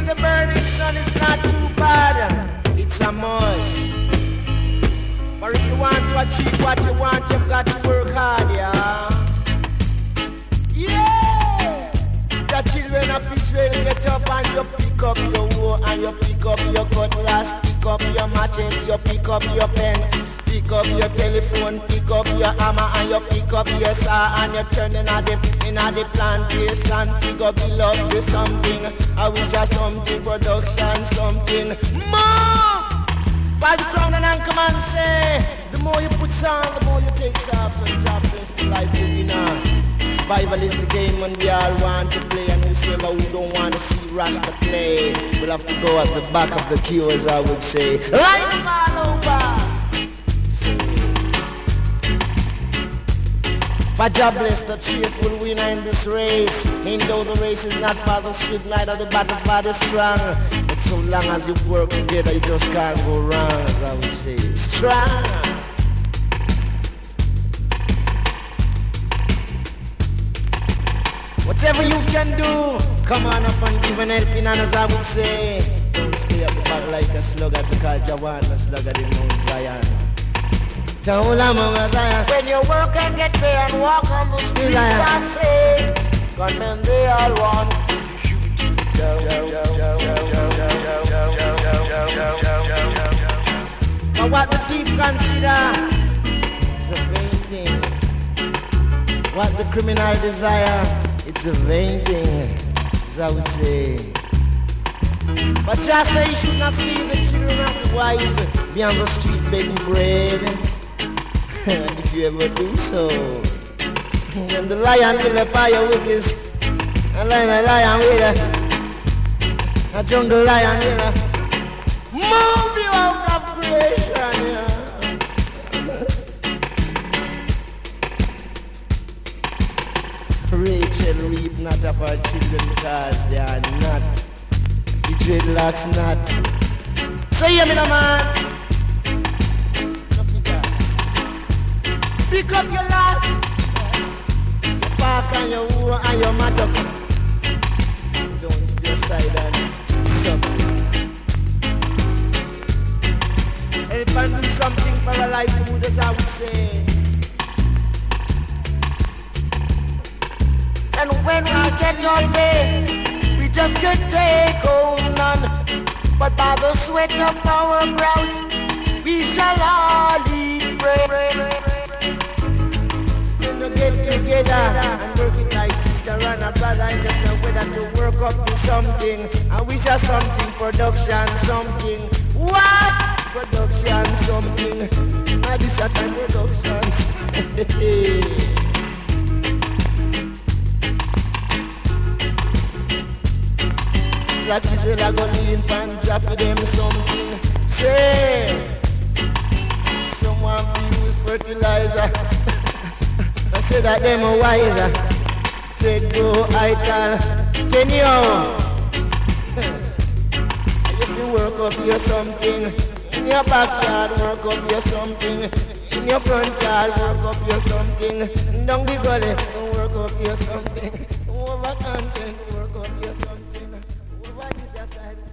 the burning sun is not too bad. It's a must. For if you want to achieve what you want, you've got to work hard, yeah. Yeah! The children of Israel get up and you pick up your hoe and you pick up your cutlass, pick up your machete, you pick up your pen, pick up your telephone, pick up your hammer and you pick up your saw and you turn in the plantation, figure below do something. I wish I something production, something more. For the crown and come and say, the more you put on, the more you take off. So job is the life living on. Survival is the game and we all want to play. And whosoever we don't want to see Rasta play, we'll have to go at the back of the queue, as I would say. Line them all over. For God bless the cheerful winner in this race. And though the race is not for the swift, neither the battle for the strong. But so long as you work together, you just can't go wrong, as I would say. Strong. Whatever you can do, come on up and give an helping hand, as I would say. Don't stay at the back like a sluggard, because you want a sluggard in Mount Zion. When you work and get paid and walk on the streets, I say, gunmen they all want to shoot you down. But what the thief consider is a vain thing. What the criminal desire, it's a vain thing, as I would say. But just say you should not see the children of the wise be on the street begging bread. And if you ever do so, then the lion will apply your witness. A lion will, a jungle lion will move you out of creation. Yeah. Rachel reap not of her children because they are not. The dreadlocks not. So hear me now, man. Pick up your last, your park and your woe and your mattock. Don't stay aside and suck. Help and do something for a livelihood, as I would say. And when we get all day, we just get take on none. But by the sweat of our brows, we shall all eat bread. Get together and work it like sister and a brother and just a weather to work up to something. And we shall something, production, something. What? Production, something. Now this a time productions. Black Israel are gonna lean and drop for them something. Say, someone use fertilizer. I say that them are wiser. Trade go idle. Tenure. If you work up your something, in your backyard work up your something, in your front yard work up your something, down the gully work up your something, over content work up your something, over this side.